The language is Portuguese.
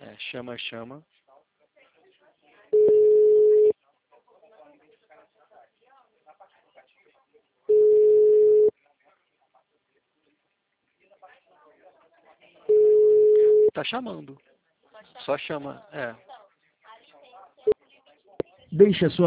Chama, chama. Tá chamando. Só chama. Deixe a sua